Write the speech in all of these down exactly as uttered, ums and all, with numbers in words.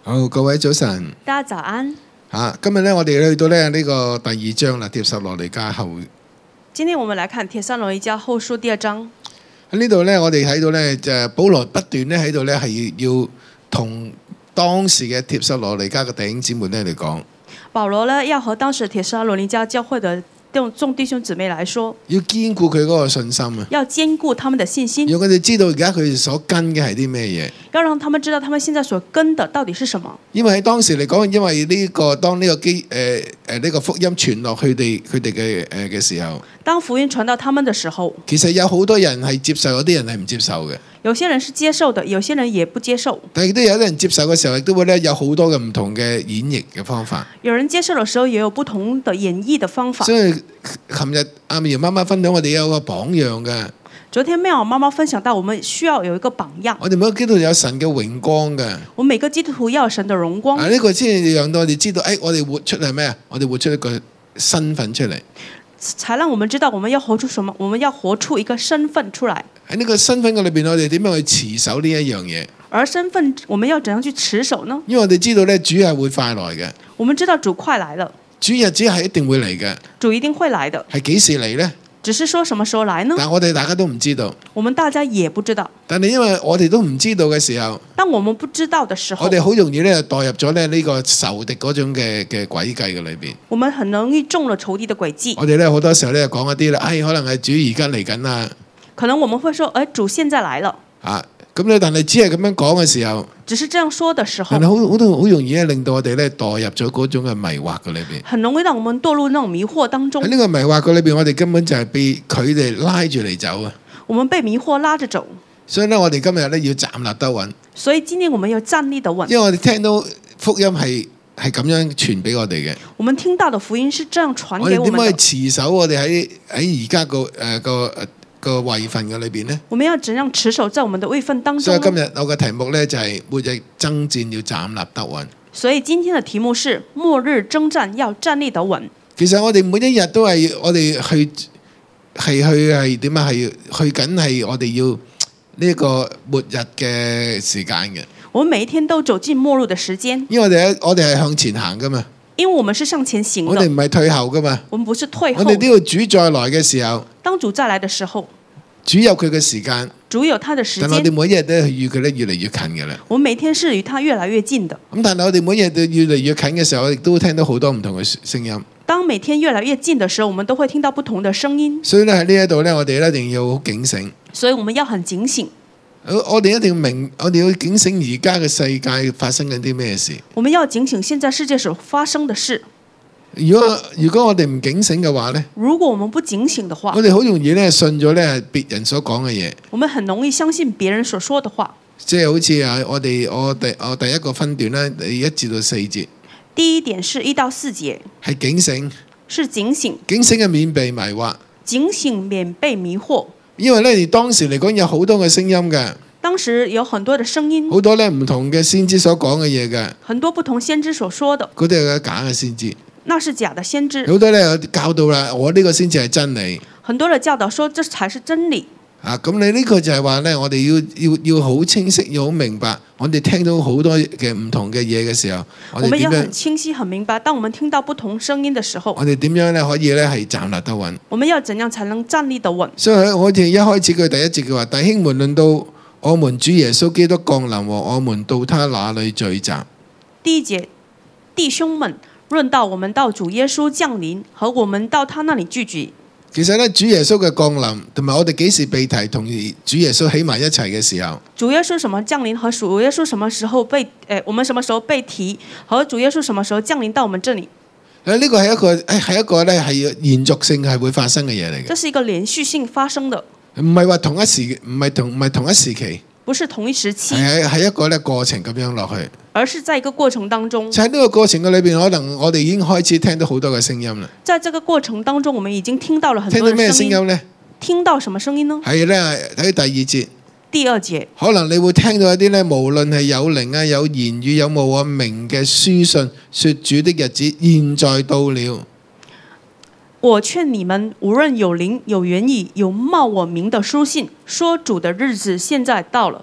好，各位早晨。 大家早安。 啊，今日咧，我哋去到咧呢個第二章啦，帖撒羅尼迦後。 今天我們來看帖撒羅尼迦後書第二章。 喺呢度咧，我哋睇到咧，就保羅不斷咧喺度咧係要同當時嘅帖撒羅尼迦嘅弟兄姊妹咧嚟講。 保羅呢要和當時帖撒羅尼迦教會的眾弟兄姊妹來說， 要堅固佢嗰個信心啊， 要堅固他們的信心， 讓佢哋知道而家佢哋所跟嘅係啲咩嘢， 要讓他們知道他們現在所跟的到底是什麼。 因為喺當時嚟講，因為呢、這個當呢個基誒誒呢個福音傳落佢哋佢哋嘅誒嘅時候， 當福音傳到他們的時候， 其實有好多人係接受，有啲人係唔接受嘅。 有些人是接受的，有些人也不接受。 但係亦都有啲人接受嘅時候，亦都會咧有好多嘅唔同嘅演繹嘅方法。 有人接受嘅時候，也有不同的演繹嘅方法。 所以琴日阿苗媽媽分享，我哋有個榜樣嘅。 昨天妙媽媽分享到，我們需要有一個榜樣。 我哋每個基督徒有神嘅榮光嘅。 我每個基督徒要有神嘅榮光。 啊，呢個先係讓到我哋知道，誒，我哋活出係咩啊？我哋活出一個身份出嚟。 才讓我們知道我們要活出什麼，我們要活出一個身份出來。 喺呢個身份嘅裏邊，我哋點樣去持守呢一樣嘢？ 而身份，我們要怎樣去持守呢？ 因為我哋知道咧，主係會快來嘅。 我們知道主快來了， 主日子係一定會嚟嘅。 主一定會來的。 係幾時嚟呢？ 只是說什麼時候來呢？ 但我哋大家都唔知道。 我們大家也不知道。 但係因為我哋都唔知道嘅時候， 當我們不知道的時候， 我哋好容易咧墮入咗咧呢個仇敵嗰種嘅嘅詭計嘅裏邊。 我們很容易中了仇敵的詭計。 我哋咧好多時候咧講一啲咧，哎，可能係主而家嚟緊啦。 可能我們會說，誒，主現在來了。 啊，咁咧，但係只係咁樣講嘅時候， 只是這樣說的時候， 但係好好多好容易咧令到我哋咧墮入咗嗰種嘅迷惑嘅裏邊。 很容易讓我們墮入那種迷惑當中。 喺呢個迷惑嘅裏邊，我哋根本就係被佢哋拉住嚟走啊！ 我們被迷惑拉着走。 所以咧，我哋今日咧要站立得穩。 所以今天我們要站立得穩。 因為我哋聽到福音係係咁樣傳俾我哋嘅。 我們聽到的福音是這樣傳給我們的。 我哋點可以持守我哋喺喺而家個誒個誒個位份嘅裏邊呢？ 我們要怎樣持守在我們的位份當中？ 所以今日我嘅題目咧就係末日爭戰要站立得穩。 所以今天的題目是末日征戰要站立得穩。 其實我哋每一日都係我哋去係去係點啊？係去緊係我哋要呢個末日嘅時間嘅。 我們每一天都走進末日的時間。 因為我哋我哋係向前行噶嘛。 因為我們是向前行的。 我哋唔係退後噶嘛。 我們不是退後。 我哋都要主再來嘅時候。 當主再來的時候。 主有佢嘅時間。 主有他的時間。 但我哋每一日都係與佢咧越嚟越近嘅啦。 我們每天是與他越來越近的。 咁但係我哋每一日都越嚟越近嘅時候，我亦都會聽到好多唔同嘅聲音。 當每天越來越近的時候，我們都會聽到不同的聲音。 所以咧喺呢一度咧，我哋一定要好警醒。 所以我們要很警醒。 我哋一定要明，我哋要警醒而家嘅世界發生緊啲咩事。 我們要警醒現在世界所發生的事。 如果如果我哋唔警醒嘅話咧， 如果我們不警醒的話， 我哋好容易咧信咗咧別人所講嘅嘢。 我們很容易相信別人所說的話。 即係好似啊，我哋我第我第一個分段咧，一至到四節。 第一點是一到四節， 係警醒， 是警醒， 警醒嘅免被迷惑， 警醒免被迷惑。 因為咧，當時嚟講有好多嘅聲音嘅。 當時有很多嘅聲音， 好多咧唔同嘅先知所講嘅嘢嘅。 很多不同先知所說的， 嗰啲係假嘅先知。 那是假的先知。 好多咧教導啦，我呢個先至係真理。 很多嘅教導說，這才是真理。 啊，咁你呢個就係話咧，我哋要要要好清晰，要好明白。我哋聽到好多嘅唔同嘅嘢嘅時候，我哋點樣？ 我們要很清晰、很明白。當我們聽到不同聲音嘅時候， 我哋點樣咧可以咧係站立得穩？ 我們要怎樣才能站立得穩？ 所以我哋一開始佢第一節嘅話，弟兄們論到我們主耶穌基督降臨和我們到他那裏聚集。 第一節，弟兄們論到我們到主耶穌降臨和我們到他那裏聚集。 其實咧，主耶穌嘅降臨同埋我哋幾時被提同主耶穌起埋一齊嘅時候， 主耶穌什麼降臨和主耶穌什麼時候被誒、呃，我們什麼時候被提和主耶穌什麼時候降臨到我們這裏？ 誒，呢個係一個誒係一個咧係延續性係會發生嘅嘢嚟嘅。 這是一個連續性發生的， 唔係話同一時，唔係同唔係同一時期。 不是同一時期， 係係一個咧過程咁樣落去， 而是在一個過程當中。 就喺呢個過程嘅裏邊，可能我哋已經開始聽到好多嘅聲音啦。 在這個過程當中，我們已經聽到了很多聽到咩聲音呢？ 聽到什麼聲音呢？ 係咧喺第二節。 第二節， 可能你會聽到一啲咧，無論係有靈啊、有言語、有冒我名嘅書信，說主的日子現在到了。 我勸你們，無論有靈、有言語、有冒我名的書信，說主的日子現在到了。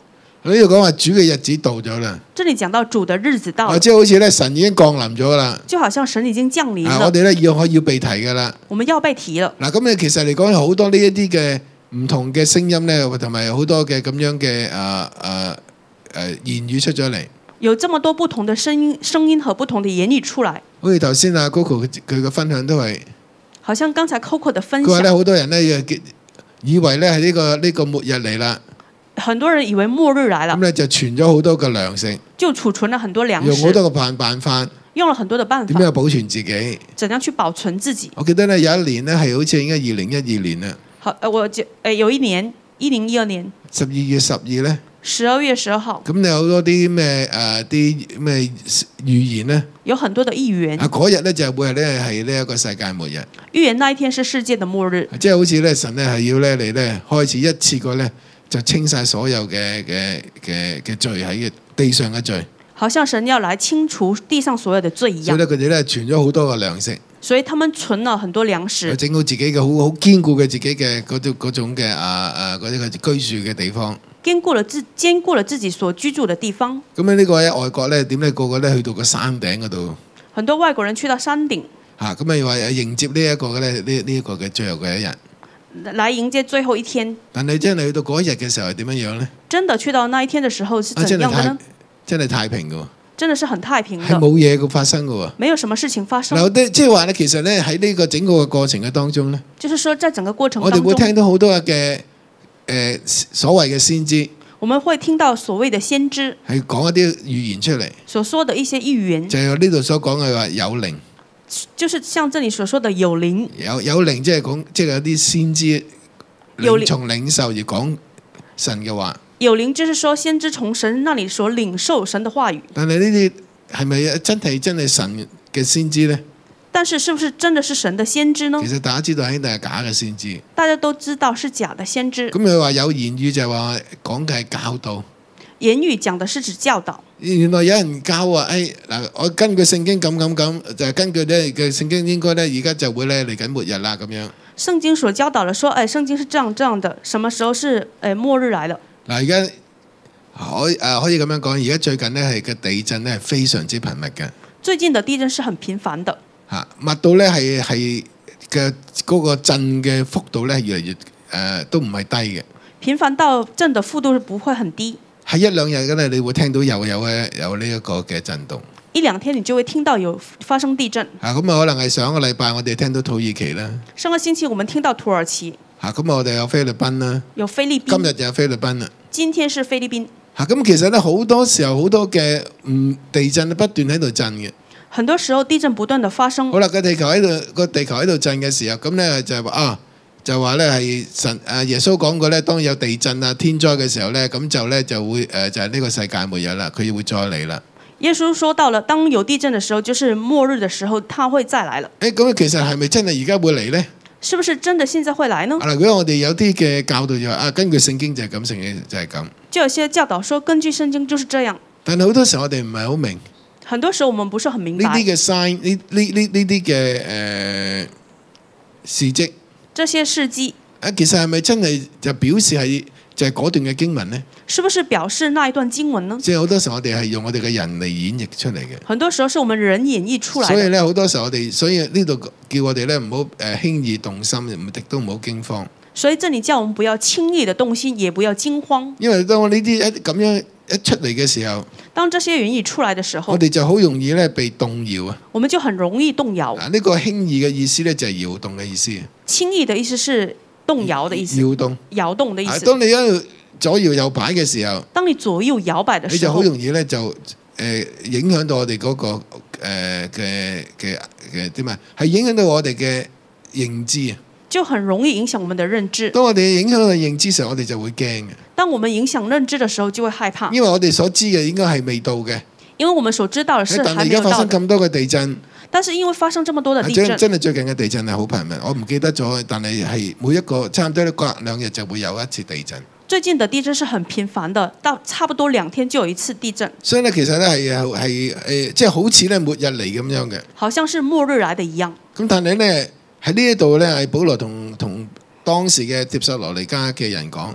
呢度講話主嘅日子到咗啦， 這裡講到主的日子到啊， 了， 即係好似咧神已經降臨咗啦， 就好像神已經降臨啊，我了， 哋咧要可要被提噶啦。 我們要被提了。 嗱，咁你其實嚟講有好多呢一啲嘅唔同嘅聲音咧，同埋好多嘅咁樣嘅誒誒誒言語出咗嚟。 有這麼多不同的聲音、聲音和不同的言語出來， 好似頭先阿 Coco 佢嘅分享都係， 好像剛才 Coco 的分佢話咧享， 好多人咧以為咧係呢個呢個末日嚟啦， 很多人以為末日來了咁，咧就存咗好多嘅糧食， 就儲存了很多糧用好食， 多個辦辦法， 用了很多的辦點樣法， 保存自己。 怎樣去保存自己。 我記得咧有一年咧係好似應該二零一二年啦， 好，呃，我記，誒，有一年，一零一二年十二月十二咧， 十二月十二號， 咁你有好多啲咩誒啲咩預言咧？ 有很多的預言啊，嗰日咧就會係咧係呢一個世界末日， 預言那一天是世界的末日， 即係好似咧神咧係要咧嚟咧開始一次過咧就清晒所有嘅嘅嘅嘅罪喺嘅地上嘅罪， 好像神要來清除地上所有的罪一樣， 所以咧佢哋咧存咗好多嘅糧食， 所以他們存了很多糧食， 整好自己嘅好好堅固嘅自己嘅嗰種嗰種嘅啊啊嗰啲嘅居住嘅地方。 堅固了自堅固了自己所居住的地方。 咁咧呢個喺外國咧點咧個個咧去到個山頂嗰度很多外國人去到山頂， 嚇，咁啊話迎接呢一個嘅咧呢呢一個嘅最後嘅一日。 來迎接最後一天。 但係真係去到嗰一日嘅時候係點樣樣咧？ 真的去到那一天的時候是啊， 怎真係太樣的呢？ 真係太平嘅喎， 真的是很太平係的， 冇嘢嘅發生嘅喎。 沒有什麼事情發生。 嗱，啲即係話咧，其實咧喺呢個整個嘅過程嘅當中咧， 就是說，在整個過程我哋會當中， 聽到好多嘅誒所謂嘅先知我們會聽到所謂的先知係講一啲預言出嚟， 所說的一些預言， 就係呢度所講嘅話有靈， 就是像這裡所說的有靈， 有有靈即係講即係有啲先知有靈從領受而講神嘅話。 有靈就是說先知從神那裡所領受神的話語。 但係呢啲係咪真係真係神嘅先知呢？ 但是是不是真的是神的先知呢？ 其實大家知道肯定係假嘅先知。 大家都知道是假的先知。 咁佢話有言語就係話講嘅係教導。 言語講的是指教導。 原來有人教話，誒嗱，我根據聖經咁咁咁，就係根據咧嘅聖經應該咧，而家就會咧嚟緊末日啦咁樣。 聖經所教導的說，誒，聖經是這樣這樣的，什麼時候是誒末日來了？ 嗱，而家可誒可以咁樣講，而家最近咧係嘅地震咧係非常之頻密嘅。 最近的地震是很頻繁的， 嚇，密到咧係係嘅嗰個震嘅幅度咧越嚟越誒、呃、都唔係低嘅。 頻繁到震的幅度不會很低。 喺一兩日嘅咧，你會聽到又有嘅有呢一個嘅震動。 一兩天你就會聽到有發生地震。 嚇，咁啊可能係上個禮拜我哋聽到土耳其啦。 上個星期我們聽到土耳其。 嚇，咁啊我哋有菲律賓啦。 有菲律賓。 今日就有菲律賓啦。 今天是菲律賓。 嚇，咁其實咧好多時候好多嘅唔地震不斷喺度震嘅。 很多時候地震不斷的發生。 好啦，個地球喺度個地球喺度震嘅時候，咁咧就係話啊，就話咧係神誒耶穌講過咧，當有地震啊天災嘅時候咧，咁就咧就會誒就係呢個世界末日啦，佢會再嚟啦。 耶穌說到了，當有地震的時候，就是末日的時候，他會再來了。 誒咁其實係咪真係而家會嚟咧？ 是不是真的現在會來呢？ 啊，如果我哋有啲嘅教導就話啊，根據聖經就係咁，聖經就係咁。 就有些教導說，根據聖經就是這樣。 但係好多時候我哋唔係好明。 很多時候我們不是很明白。 呢啲嘅 sign，呢呢呢呢啲嘅誒事蹟。 這些事蹟。 啊，其實係咪真係就表示係就係嗰段嘅經文呢？ 是不是表示那一段經文呢？ 即係好多時候我哋係用我哋嘅人嚟演繹出嚟嘅。 很多時候是我們人演繹出來的。 所以咧，好多時候我哋，所以呢度叫我哋咧唔好誒輕易動心，唔亦都唔好驚慌。 所以這裡叫我們不要輕易的動心，也不要驚慌。 因為當我呢啲一咁樣一出嚟嘅時候， 當這些言語出來的時候， 我哋就好容易咧被動搖啊！ 我們就很容易動搖。 啊，呢個輕易嘅意思咧就係搖動嘅意思。 輕易的意思是動搖的意思。 搖動。 搖動的意思。 當你一路左搖右擺嘅時候， 當你左右搖擺的時候， 你就好容易咧就誒、呃、影響到我哋嗰、那個誒嘅嘅嘅點啊，係影響到我哋嘅認知啊。 就很容易影響我們的認知。 當我哋影響到認知時候，我哋就會驚嘅。 當我們影響認知的時候，就會害怕。 因為我哋所知嘅應該係未到嘅。 因為我們所知道嘅是還沒有到的。 但係而家發生咁多嘅地震。 但是因為發生這麼多的地震， 真係最近嘅地震係好頻密，我唔記得咗，但係係每一個差唔多隔兩日就會有一次地震。 最近的地震是很頻繁的，到差不多兩天就有一次地震。 所以咧，其實咧係係誒，即係好似咧末日嚟咁樣嘅。 好像是末日來的一樣。 咁但係咧喺呢一度咧，係保羅同同當時嘅帖撒羅尼迦嘅人講。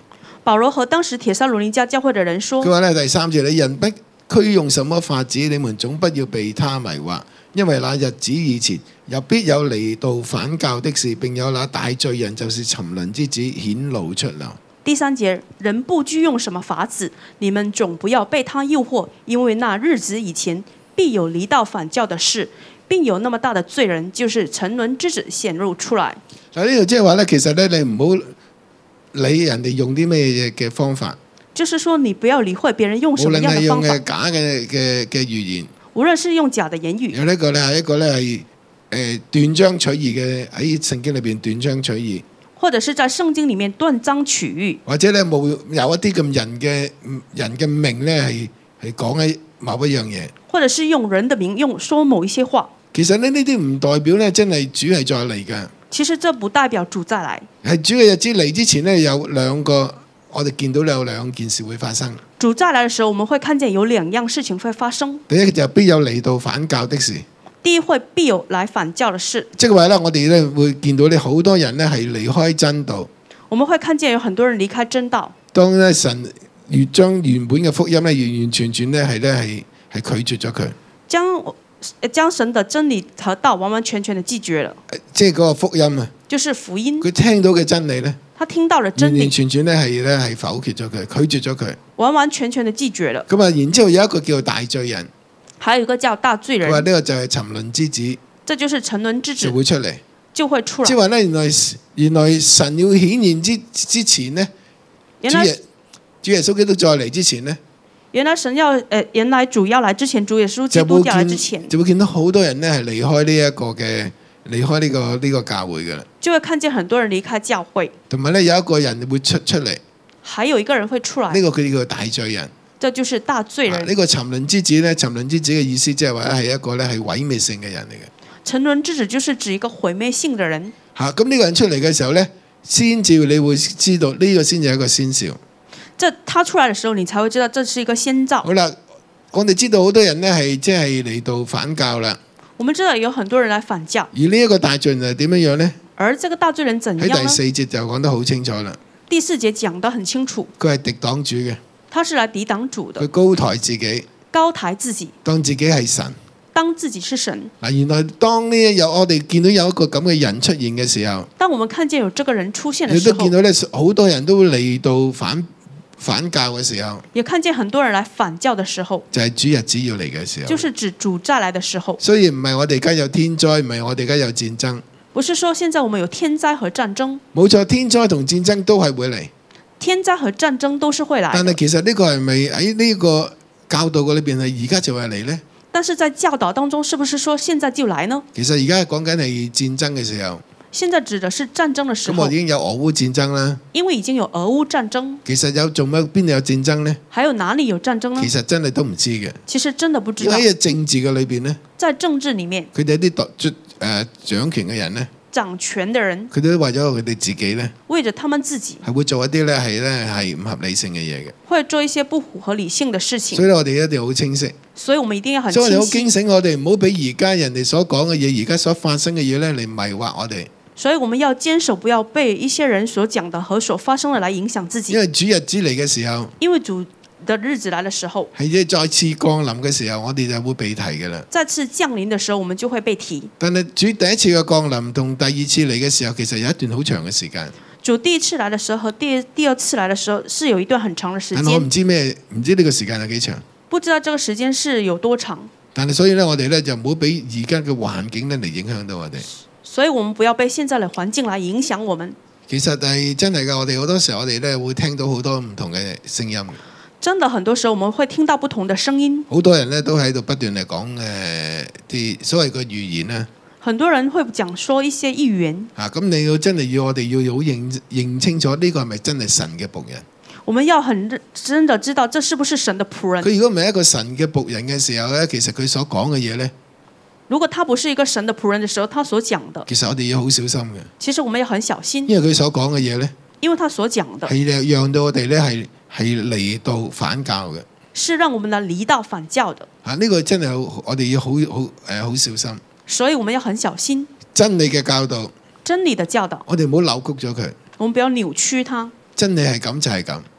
保羅和當時帖撒羅尼迦教會的人說： 佢話咧第三節，你人不拘用什麼法子，你們總不要被他迷惑，因為那日子以前，又必有離道反教的事，並有那大罪人，就是沉淪之子顯露出來。 第三節，人不拘用什麼法子，你們總不要被他誘惑，因為那日子以前，必有離道反教的事，並有那麼大的罪人，就是沉淪之子顯露出來。 嗱呢度即係話咧，其實咧你唔好理人哋用啲咩嘢嘅方法， 就是說你不要理會別人用無什麼論係用樣的方法， 嘅假嘅嘅嘅語言， 無論是用假的言語， 有呢個咧係一個咧係誒斷章取義嘅，喺聖經裏邊斷章取義， 或者是在聖經裡面斷章取義， 或者咧冇有一啲咁人嘅人嘅名咧係係講喺某一樣嘢。 或者是用人的名用說某一些話。 其實咧呢啲唔代表咧真係主係再嚟㗎。 其實這不代表主再來。 係主嘅日子嚟之前呢，有兩個我哋見到有兩件事會發生。 主再來的時候，我們會看見有兩樣事情會發生。 第一就必有離道反教的事。 第一會必有來反教的事。 即係話咧，我哋咧會見到咧好多人咧係離開真道。 我們會看見有很多人離開真道。 當咧神越將原本嘅福音咧完完全全咧係咧係係拒絕咗佢。 將將神的真理和道完完全全的拒絕了。 即係嗰個福音啊。 就是福音。 佢聽到嘅真理咧。 他聽到了真理。 完完全全咧係咧係否決咗佢，拒絕咗佢。 完完全全的拒絕了。 咁啊，然之後有一個叫大罪人。 還有一個叫大罪人。 佢話呢個就係沉淪之子。 這就是沉淪之子。 就會出嚟。 就會出來。 即係話咧，原來原來神要顯現之之前呢，主耶主耶穌基督再嚟之前呢， 原來神要誒、呃，原來主要來之前，主耶穌基督要來之前， 就會見到好多人呢係離開呢一個嘅離開呢、這個呢、這個教會嘅啦。 就會看見很多人離開教會。 同埋咧有一個人會出出嚟。 還有一個人會出來。 呢、這個佢叫大罪人。 這就是大罪人。呢、 啊這個沉淪之子咧，沉淪之子嘅意思即係話係一個咧係毀滅性嘅人嚟嘅。 沉淪之子就是指一個毀滅性嘅人。 嚇、啊！咁呢個人出嚟嘅時候咧，先至你會知道呢、這個先至係一個先兆。 這他出來嘅時候，你才會知道這是一個先兆。 好啦，我哋知道好多人咧係即係嚟到反教啦。 我們知道有很多人來反教。 而呢一個大罪人係點樣樣呢？ 而這個大罪人怎樣呢？ 喺第四節就講得好清楚啦。 第四節講得很清楚。 佢係敵擋主嘅。 他是來抵擋主的。 佢高抬自己。 高抬自己。 當自己係神。 當自己是神。 嗱，原來當呢有我哋見到有一個咁嘅人出現嘅時候， 當我們看見有這個人出現嘅時候， 你都見到咧好多人都嚟到反反教嘅時候， 也看見很多人來反教嘅時候， 就係主日子要嚟嘅時候， 就是指主再來嘅時候。 所以唔係我哋而家有天災，唔係我哋而家有戰爭。 不是說現在我們有天災和戰爭。 冇錯，天災同戰爭都係會嚟。 天災和戰爭都是會來。 但係其實呢個係咪喺呢個教導嘅裏邊係而家就係嚟呢？ 但是在教導當中，是不是說現在就來呢？ 其實而家講緊係戰爭嘅時候。 現在指的是戰爭嘅時候。 咁我已經有俄烏戰爭啦。 因為已經有俄烏戰爭。 其實有做咩邊度有戰爭呢？ 還有哪裡有戰爭呢？ 其實真係都唔知嘅。 其實真的不知道。 喺政治嘅裏邊呢， 在政治裡面， 佢哋啲獨誒掌權嘅人呢， 掌權嘅人， 佢哋都為咗佢哋自己呢， 為咗他們自己， 係會做一啲咧係咧係唔合理性嘅嘢嘅。 會做一些不符合理性嘅事情。 所以我哋一定要好清晰。 所以我們一定要很清晰。 所以我哋好警醒我哋，唔好俾而家人哋所講嘅嘢，而家所發生嘅嘢咧嚟迷惑我哋。 所以我們要堅守，不要被一些人所講的和所發生的來影響自己。 因為主日子嚟嘅時候， 因為主的日子來的時候， 係即再次降臨嘅時候，我哋就會被提嘅啦。 再次降臨嘅時候，我們就會被提。 但係主第一次嘅降臨同第二次嚟嘅時候，其實有一段好長嘅時間。 主第一次來嘅時候和第第二次來嘅時候是有一段很長嘅時間。 但我唔知咩，唔知呢個時間有幾長。 不知道這個時間是有多長。 但係所以咧，我哋咧就唔好俾而家嘅環境咧嚟影響到我哋。 所以我們不要被現在的環境來影響我們。 其實係真係㗎，我哋好多時候我哋咧會聽到好多唔同嘅聲音。 真的，很多時候我們會聽到不同的聲音。 好多人咧都喺度不斷嚟講誒啲所謂嘅預言啦。 很多人會講說一些預言。 啊，咁你要真係要我哋要好認認清楚呢個係咪真係神嘅僕人？ 我們要很真的知道這是不是神的僕人。 佢如果唔係一個神嘅僕人嘅時候咧，其實佢所講嘅嘢咧， 如果他不是一個神的僕人的時候，他所講的， 其實我哋要好小心嘅。 其實我們要很小心， 因為佢所講嘅嘢咧， 因為他所講的係讓到我哋咧係係離道反教嘅， 是讓我們的離道反教的。 啊，呢個真係好，我哋要好好誒好小心。 所以我們要很小心真理嘅教導， 真理的教導， 我哋唔好扭曲咗佢。 我們不要扭曲它。 真理係咁就係咁，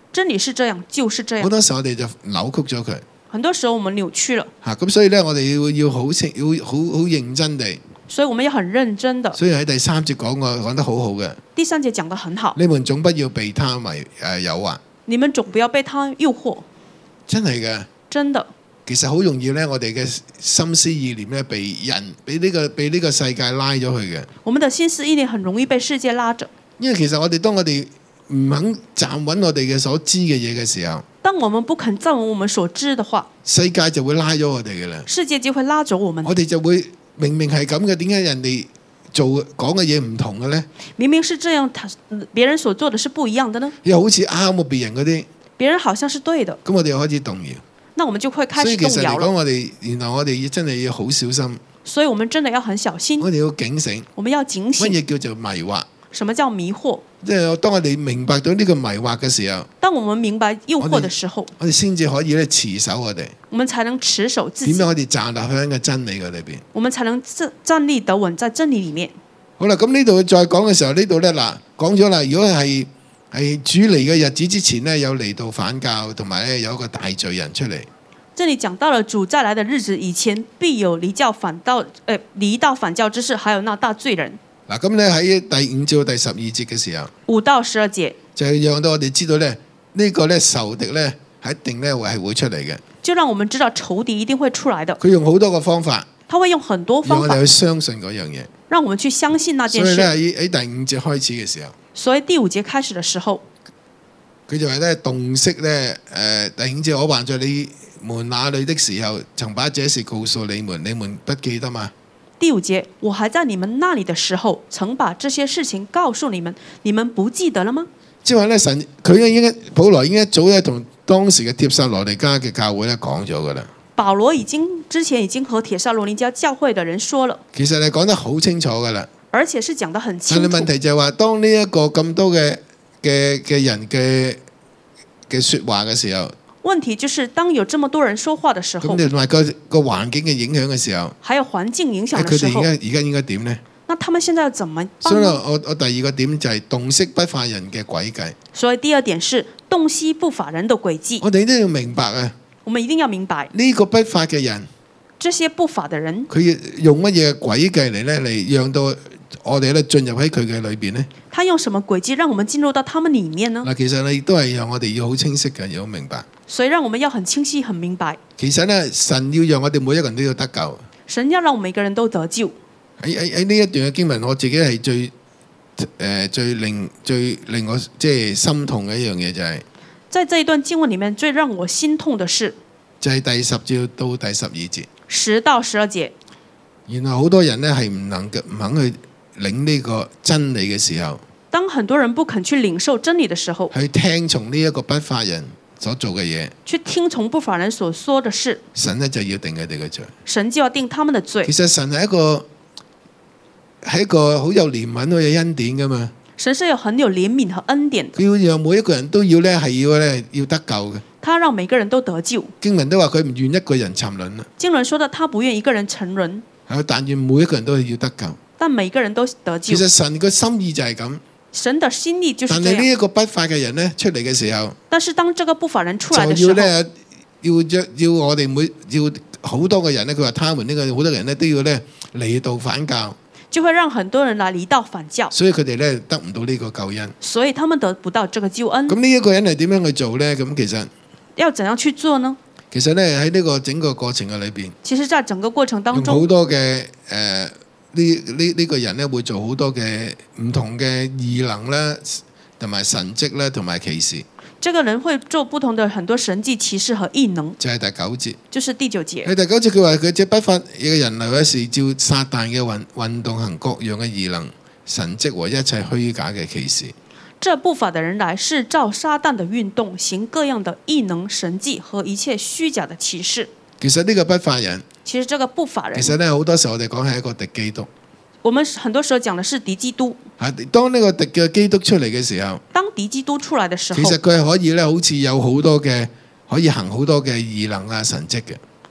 真理是這樣，就是這樣。 好多時候我哋就扭曲咗佢很多時候我們扭曲了， 嚇，咁所以咧我哋要要好清要好好認真地， 所以我們要很認真的。 所以喺第三節講過講得好好嘅， 第三節講得很好， 你們總不要被他迷誒誘惑， 你們總不要被他誘惑， 真係嘅。 真的。 其實好容易咧，我哋嘅心思意念咧，被人俾呢、這個被呢個世界拉咗去嘅。 我們的心思意念很容易被世界拉着， 因為其實我哋當我哋唔肯站穩我哋嘅所知嘅嘢嘅時候， 當我們不肯站穩我們所知的話， 世界就會拉咗我哋嘅啦。 世界就會拉走我們。 我哋就會明明係咁嘅，點解人哋做講嘅嘢唔同嘅咧？ 明明是這樣，他別人所做的是不一樣的呢？ 又好似啱過別人嗰啲， 別人好像是對的， 咁我哋又開始動搖。 那我們就會開所以始動搖其實嚟講， 了。 我哋原來我哋真係要好小心， 所以我們真的要很小心， 我哋要警醒。 我們要警乜醒。 嘢叫做迷惑？ 什麼叫迷惑？ 即係當我哋明白到呢個迷惑嘅時候， 當我們明白誘惑的時候， 我哋先至可以咧持守我哋。 我們才能持守自己， 點樣我哋站立喺個真理嘅裏邊？ 我們才能站站立得穩在真理裡面。 好啦，咁呢度再講嘅時候，呢度咧嗱講咗啦，如果係係主嚟嘅日子之前呢，有嚟到反教，同埋咧有一個大罪人出嚟。 這裡講到了主再來的日子以前，必有離教反道，誒、呃、離道反教之事，還有那大罪人。 嗱，咁咧喺第五至到第十二節嘅時候， 五到十二節就係讓到我哋知道咧，呢個咧仇敵咧係一定咧會係會出嚟嘅。 就讓我們知道仇敵一定會出來的。 佢用好多個方法， 他會用很多方法讓我哋去相信嗰樣嘢。 讓我們去相信那件所以咧事。 喺喺第五節開始嘅時候， 所以第五節開始的時候， 佢就係咧洞悉咧誒第五節，我還在你們那裏的時候，曾把這事告訴你們，你們不記得嗎？ 第五節，我還在你們那裡的時候，曾把這些事情告訴你們，你們不記得了嗎？ 即係話咧，神佢咧應該保羅已經一早咧同當時嘅帖撒羅尼迦嘅教會咧講咗噶啦。 保羅已經之前已經和帖撒羅尼迦教會的人說了， 其實你講得好清楚噶啦。 而且是講得很清楚。 但係問題就係話，當呢一個咁多嘅嘅嘅人嘅嘅説話嘅時候， 問題就是當有這麼多人說話的時候， 咁你同埋個個環境嘅影響嘅時候， 還有環境影響的時候， 佢哋而家而家應該點呢？ 那他們現在要怎麼辦所以呢？ 我我第二個點就係洞悉不法人嘅詭計。 所以第二點是洞悉不法人的詭計。 我哋都要明白啊， 我們一定要明白， 呢個不法嘅人， 這些不法的人， 佢用乜嘢詭計嚟咧嚟讓到我哋咧進入喺佢嘅裏邊呢？ 他用什麼詭計讓我們進入到他們裡面呢？ 嗱，其實你都係讓我哋要好清晰嘅，要好明白。 所以讓我們要很清晰、很明白。 其實咧，神要讓我哋每一個人都要得救。 神要讓我們每個人都得救。 喺喺喺呢一段嘅經文，我自己係最誒、呃、最令最令我即係心痛嘅一樣嘢就係、是， 在這一段經文裡面，最讓我心痛的是， 就係第十至到第十二節。 十到十二節。 原來好多人咧係唔能夠唔肯去領呢個真理嘅時候， 當很多人不肯去領受真理的時候， 去聽從呢一個不法人所做嘅嘢， 去聽從不法人所說的事， 神咧就要定佢哋嘅罪。 神就要定他們的罪其。實神係一個係一個好有憐憫、好有恩典噶嘛。 神是有很有憐憫和恩典的， 佢要讓每一個人都要咧係要咧要得救嘅。 他讓每個人都得救。 經文都話佢唔願一個人沉淪啦， 經文說的，他不願一個人沉淪， 係但願每一個人都要得救。 但每個人都得救其。實神個心意就係咁， 神的心意就是但這樣。 係呢一個不法嘅人咧出嚟嘅時候， 但是當這個不法人出來的就要時候， 咧要要要我哋每要好多個人咧，佢話他們呢個好多人咧都要咧離道反教， 就會讓很多人來離道反教， 所以佢哋咧得唔到呢個救恩。 所以他們得不到這個救恩。 咁呢一個人係點樣去做咧？咁其實要怎樣去做呢？ 其實咧喺呢個整個過程嘅裏邊， 其實在整個過程當用好中， 多嘅誒呢呢呢個人咧會做好多嘅唔同嘅異能啦，同埋神蹟啦，同埋奇事。 這個人會做不同的很多神蹟奇事和異能， 就係第九節。 就是第九節。 喺第九節佢話佢這不法嘅人流嘅是照撒旦嘅運運動行各樣嘅異能、神蹟和一切虛假嘅奇事。 這不法的人來是照撒旦的運動行各樣的異能、神蹟和一切虛假的奇事。 其實呢個不法人， 其實這個不法人， 其實咧好多時候我哋講係一個敵基督。 我們很多時候講的是敵基督。 嚇，當呢個敵嘅基督出嚟嘅時候， 當敵基督出來的時候， 其實佢係可以咧，好似有好多嘅可以行好多嘅異能啊、神蹟嘅。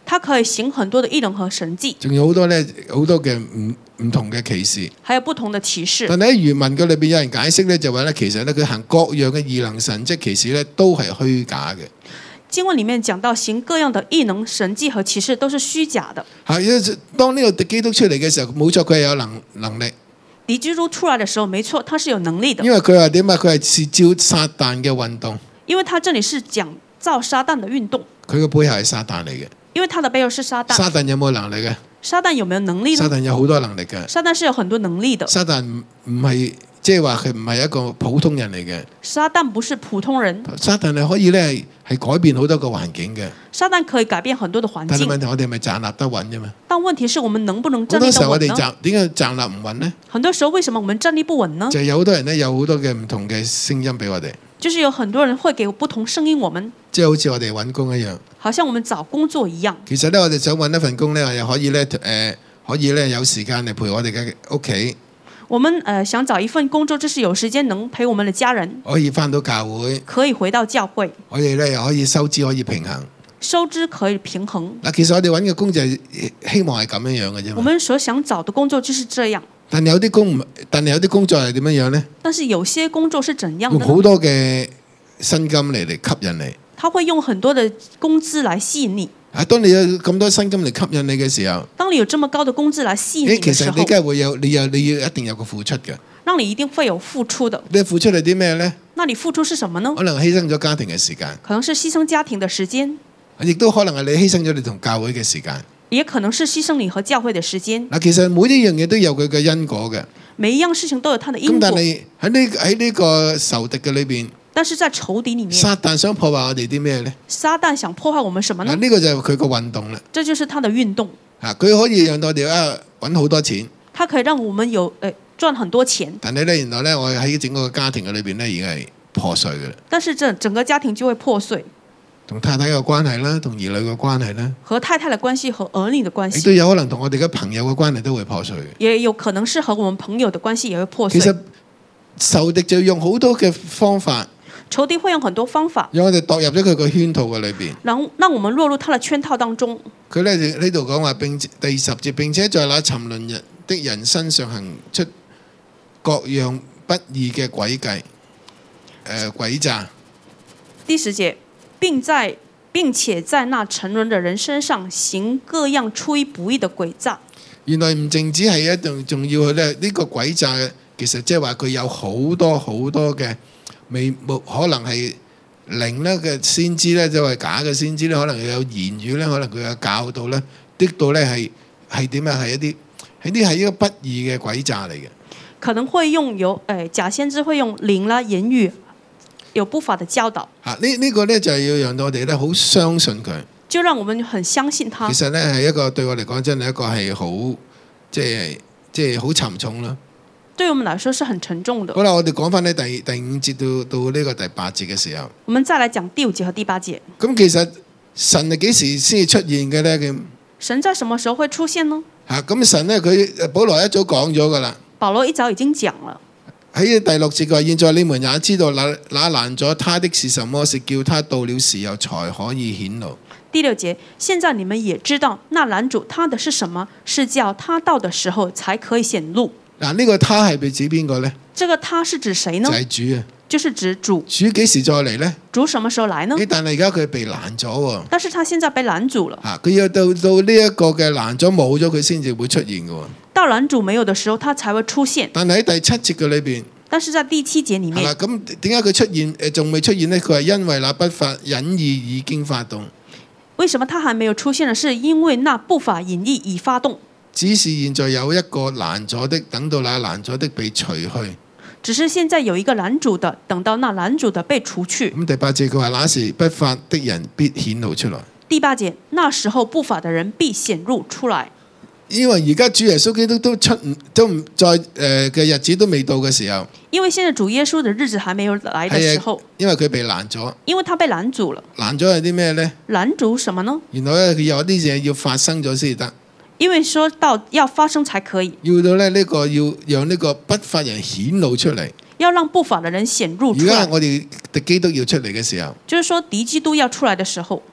他可以行很多的異能和神蹟， 仲有好多咧好多嘅唔唔同嘅啟示。 還有不同的啟示。 但係喺原文嘅裏邊有人解釋咧，就話咧其實咧佢行各樣嘅異能神蹟奇事咧都係虛假嘅。 經文裡面講到行各樣的異能神蹟和啟示都是虛假的。 係，因為當呢個敵基督出嚟嘅時候，冇錯佢係有能能力。 敵基督出來的時候，沒錯，他是有能力的。 因為佢話點啊？佢係是照撒旦嘅運動。 因為他這裡是講照撒旦的運動。 佢嘅背後係撒旦嚟嘅。 因為他的背後是撒旦。 撒旦有冇能力嘅？ 撒旦有沒有能力呢？ 撒旦有好多能力嘅。 撒旦是有很多能力的。 撒旦唔唔係即係話佢唔係一個普通人嚟嘅。 撒旦不是普通人。 撒旦係可以咧係改變好多個環境嘅。 撒旦可以改變很多的環境。 但係問題我哋係咪站立得穩啫嘛？ 但問題是我們能不能站立得穩呢？ 好多時候我哋站點解站立唔穩呢？ 很多時候為什麼我們站立不穩呢？ 就係有好多人咧有好多嘅唔同嘅聲音俾我哋。 就是有很多人會給不同聲音我們。 即係好似我哋揾工一樣。 好像我們找工作一樣。 其實咧，我哋想揾一份工咧，又可以咧誒、呃，可以咧有時間嚟陪我哋嘅屋企。 我們誒、呃、想找一份工作，就是有時間能陪我們的家人。 可以返到教會。 可以回到教會。 我哋咧又可以收支可以平衡。 收支可以平衡。 嗱，其實我哋揾嘅工就係希望係咁樣樣嘅啫。 我們所想找的工作就是這樣。 但有啲工唔，但係有啲工作係點樣樣咧？ 但是有些工作是怎樣的？ 用好多嘅薪金嚟嚟吸引你。 他會用很多的工資來吸引你。 啊，當你有咁多薪金嚟吸引你嘅時候， 當你有這麼高的工資來吸引你嘅時候， 其實你梗係會有，你有你要一定有個付出嘅。 讓你一定會有付出的。 你付出係啲咩咧？ 那你付出是什麼呢？ 可能犧牲咗家庭嘅時間。 可能是犧牲家庭的時間。 亦都可能係你犧牲咗你同教會嘅時間。 也可能是犧牲你和教會的時間。 嗱，其實每一樣嘢都有佢嘅因果嘅。 每一樣事情都有它的因果。 咁但係喺呢喺呢個仇敵嘅裏邊， 但是在仇敵裡面， 撒旦想破壞我哋啲咩咧？ 撒旦想破壞我們什麼呢？ 呢個就係佢個運動啦。 這就是他的運動。 啊，佢可以讓到我哋啊揾好多錢。 他可以讓我們有誒賺很多錢。 但係咧，原來咧，我喺整個家庭嘅裏邊咧，已經係破碎嘅啦。 但是整整個家庭就會破碎。 同太太嘅關係啦，同兒女嘅關係啦， 和太太嘅關係和兒女嘅關係， 亦都有可能同我哋嘅朋友嘅關係都會破碎嘅。 也有可能是和我們朋友嘅關係也會破碎。 其實仇敵就用好多嘅方法， 仇敵會用很多方法， 讓我哋墮入咗佢個圈套嘅裏邊。 然後讓我們落入他的圈套當中。 佢咧呢度講話，並第十節，並且在那沉淪人的人身上行出各樣不義嘅詭計，誒、呃、詭詐。 第十節。並在並且在那沉淪的人身上行各樣出於不義的詭詐。 原來唔淨止係一樣，仲要佢咧呢個詭詐，其實即係話佢有好多好多嘅未冇可能係靈咧嘅先知咧，就係假嘅先知咧，可能有言語咧，可能佢有教導咧，的到咧係係點啊？係一啲係啲係一個不義嘅詭詐嚟嘅。可能會用有誒、 呃、假先知會用靈啦言語。有不法的教導， 嚇呢呢個咧就係要讓到我哋咧好相信佢， 就讓我們很相信他。 其實咧係一個對我嚟講真係一個係好即係即係好沉重啦。 對我們來說是很沉重的。 好啦，我哋講翻呢第第五節到到呢個第八節嘅時候， 我們再來講第五節和第八節。 咁其實神係幾時先至出現嘅咧？咁神在什麼時候會出現呢？ 嚇咁神咧佢保羅一早講咗噶啦。 保羅一早已經講了。 喺第六節佢話：現在你們也知道那那攔咗他的是什麼，是叫他到了時候才可以顯露。 第六節，現在你們也知道那攔阻他的是什麼，是叫他到的時候才可以顯露。 嗱，呢個他係被指邊個呢？ 這個他是指誰呢？ 就係主啊！ 就是指主。 主幾時再嚟呢？ 主什麼時候來呢？ 但係而家佢被攔咗喎。 但是他現在被攔阻了。 嚇！佢要到到呢一個嘅攔咗冇咗，佢先至會出現嘅喎。 到攔阻沒有的時候，他才會出現。 但係喺第七節嘅裏邊。 但是在第七節裡面， 係啦，咁點解佢出現誒仲未出現呢？佢係因為那不法隱意已經發動。 為什麼他還沒有出現呢？是因為那不法隱意已發動。 只是現在有一個攔咗的，等到那攔咗的被除去。 只是現在有一個攔阻的，等到那攔阻的被除去。 咁第八節佢話：那時不法的人必顯露出來。 第八節，那時候不法的人必顯露出來。 因為而家主耶穌基督都出唔都唔在誒嘅日子都未到嘅時候， 因為現在主耶穌的日子還沒有來的時候， 因為佢被攔咗， 因為他被攔阻了。 攔咗係啲咩呢？ 攔阻什麼呢？ 原來咧佢有啲嘢要發生咗先得， 因為說到要發生才可以， 要到咧呢個要讓呢個不法人顯露出嚟， 要讓不法的人顯露出來。 而家我哋敵基督要出嚟嘅時候， 就是說敵基督要出來的時候。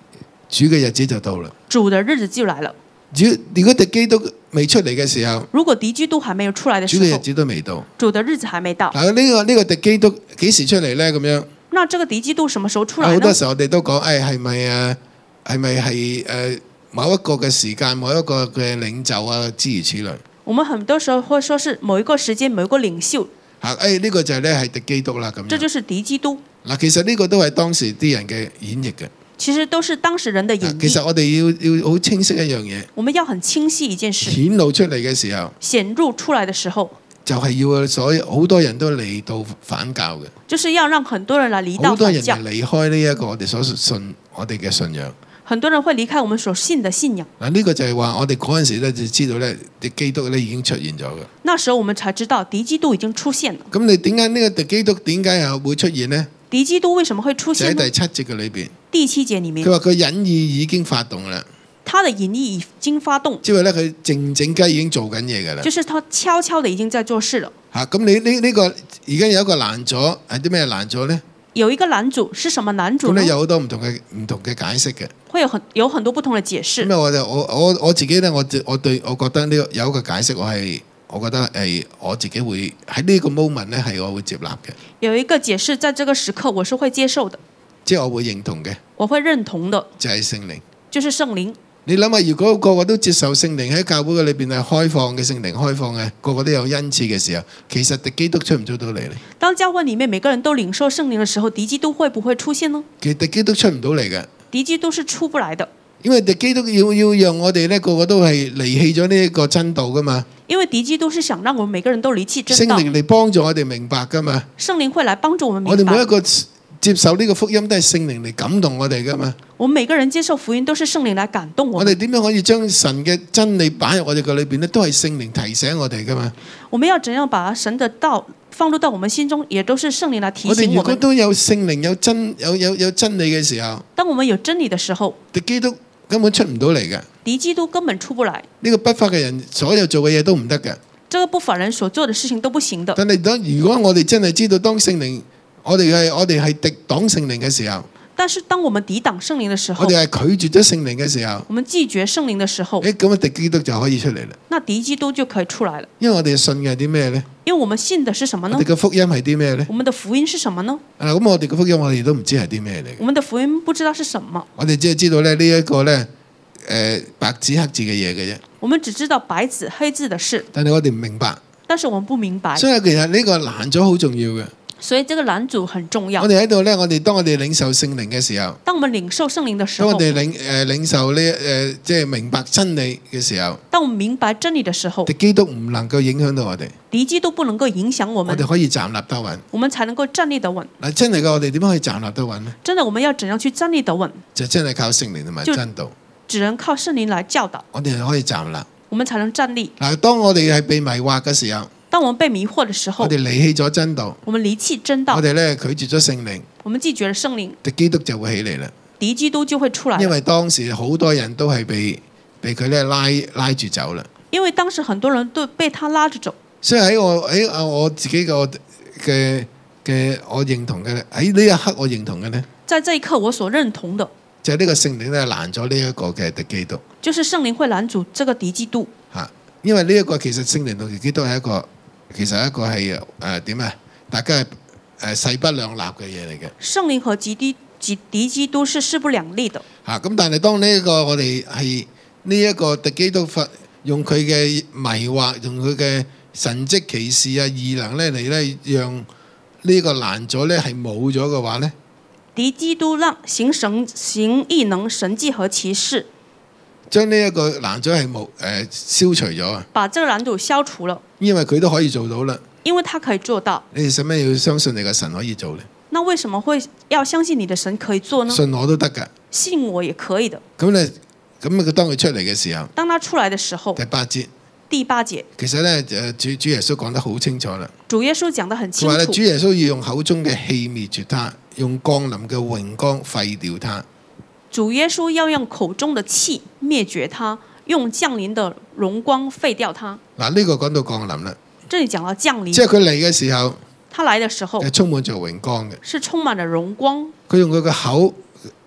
主嘅日子就到啦。 主的日子就來了。 如如果敵基督未出嚟嘅時候， 如果敵基督還沒有出來的時候， 主嘅日子都未到。 主的日子還沒到。 嗱，呢個呢個敵基督幾時出嚟咧？咁樣那這個敵基督什麼時候出來呢？ 好多時候我哋都講，誒係咪誒係咪係誒某一個嘅時間，某一個嘅領袖啊，諸如此類。 我們很多時候會說是某一個時間、某一個領袖。 嚇誒呢個就係咧係敵基督啦咁樣。 這就是敵基督。 嗱，其實呢個都係當時啲人嘅演繹嘅。 其實都是當時人的演繹。 其實我哋要要好清晰一樣嘢。 我們要很清晰一件事。 顯露出嚟嘅時候， 顯露出來的時候， 就係要所有好多人都嚟到反教嘅。 就是要讓很多人來離道好多人反教。 係離開呢一個我哋所信我哋嘅信仰。 很多人會離開我們所信的信仰。 嗱，呢個就係話我哋嗰陣時咧就知道咧，敵基督咧已經出現咗嘅。 那時候我們才知道敵基督已經出現了。 咁你點解呢個敵基督點解又會出現呢？ 敵基督為什麼會出就喺現呢？ 第七節嘅裏邊， 第七節裡面， 佢話佢隱意已經發動啦， 他的隱意已經發動， 即係咧佢靜靜雞已經做緊嘢㗎啦。 就是他悄悄的已經在做事了。 嚇，咁你呢呢個而家有一個攔阻係啲咩攔阻呢？ 有一個攔阻是什麼攔阻呢？ 咁咧有好多唔同嘅唔同嘅解釋嘅。 會有很有很多不同的解釋。 咁啊，我就我我我自己咧，我我對我覺得呢個有一個解釋，我係我覺得係我自己會喺呢個 moment 咧係我會接納嘅。 有一個解釋，在這個時刻我是會接受的， 即係我會認同嘅， 我會認同的， 就係聖靈。 就是聖靈。 你諗下，如果個個都接受聖靈喺教會嘅裏邊係開放嘅，聖靈開放嘅，個個都有恩賜嘅時候，其實敵基督出唔出到嚟咧？ 當教會裡面每個人都領受聖靈的時候，敵基督會不會出現呢？ 其實敵基督出唔到嚟嘅， 敵基督是出不來的， 因為敵基督要要讓我哋咧個個都係離棄咗呢一個真道噶嘛。 因為敵基督是想讓我們每個人都離棄真道。 聖靈嚟幫助我哋明白噶嘛。 聖靈會來幫助我們明白。 我哋每一個接受呢個福音都係聖靈嚟感動我哋噶嘛。 我們每個人接受福音都是聖靈來感動我們。 我哋點樣可以將神嘅真理擺入我哋嘅裏邊咧？都係聖靈提醒我哋噶嘛。 我們要怎樣把神的道放入到我們心中，也都是聖靈來提我哋如果醒我們。 都有聖靈有真有有有真理嘅時候， 當我們有真理的時候， 敵基督根本出唔到嚟嘅。 敵基督根本出不來。 呢個不法嘅人所有做嘅嘢都唔得嘅。 這個不法人所做的事情都不行的。 但係當如果我哋真係知道當聖靈，我哋係我哋係敵擋聖靈嘅時候， 但是當我們抵擋聖靈的時候， 我哋係拒絕咗聖靈嘅時候， 我們拒絕聖靈的時候， 誒咁啊敵基督就可以出嚟啦。 那敵基督就可以出來了。 因為我哋信嘅係啲咩呢？ 因為我們信的是什麼呢我哋？嘅福音係啲咩呢？ 我們的福音是什麼呢？ 啊咁我哋嘅福音我哋都唔知係啲咩嚟嘅。 我們的福音不知道是什麼， 我哋只係知道咧呢一個咧誒白紙黑字嘅嘢嘅啫。 我們只知道白紙黑字的事， 但係我哋唔明白， 但是我們不明白。 所以其實呢個攔阻好重要嘅。 所以這個攔阻很重要我。哋喺度咧，我哋當我哋領受聖靈嘅時候， 當我們領受聖靈的時候， 當我哋領誒領受呢誒即係明白真理嘅時候， 當我們明白真理的時候， 敵基督唔能夠影響到我哋， 敵基督不能夠影響我們我哋，可以站立得穩。 我們才能夠站立得穩。 嗱，真係嘅，我哋點樣可以站立得穩呢？ 真的，我們要怎樣去站立得穩？ 就真係靠聖靈同埋就真道， 只能靠聖靈來教導， 我哋係可以站立。 我們才能站立。 嗱，當我哋係被迷惑嘅時候， 當我們被迷惑的時候我，哋離棄咗真道， 我們離棄真道我，哋咧拒絕咗聖靈， 我們拒絕了聖靈， 敵基督就會起嚟啦。 敵基督就會出來了。 因為當時好多人都係被被佢咧拉拉住走啦。 因為當時很多人都被他拉着走， 所以喺我喺啊我自己個嘅嘅我認同嘅咧，喺呢一刻我認同嘅咧， 在這一刻我所認同的， 就係呢個聖靈咧攔咗呢一個嘅敵基督就是聖靈會攔阻這個敵基督。 嚇，因為呢一個其實聖靈同敵基督係一個其實一個係誒點啊？大家係誒勢不兩立嘅嘢嚟嘅聖靈和敵基敵敵基督是勢不兩立的。 嚇。咁但係當呢一個我哋係呢一個敵基督發用佢嘅迷惑，用佢嘅神蹟奇事啊異能咧嚟咧，讓呢個攔阻咧係冇咗嘅話咧， 敵基督讓行神行異能神蹟和奇事， 將呢一個攔阻係冇誒消除咗啊！ 把這個攔阻消除了， 因為佢都可以做到啦。 因為他可以做到。 你哋使咩要相信你嘅神可以做咧？ 那為什麼會要相信你的神可以做呢？ 信我都得㗎。 信我也可以的。 咁咧，咁佢當佢出嚟嘅時候， 當他出來的時候， 第八節， 第八節， 其實咧誒主主耶穌講得好清楚啦。 主耶穌講得很清佢話咧，主楚。 耶穌要用口中嘅氣滅絕他，用降臨嘅榮光廢掉他。 主耶穌要用口中的氣滅絕他，用降臨的榮光廢掉他。 嗱，呢個講到降臨啦， 這裡講到降臨， 即係佢嚟嘅時候他來的時候係充滿着榮光嘅。 是充滿了榮光。 佢用佢嘅口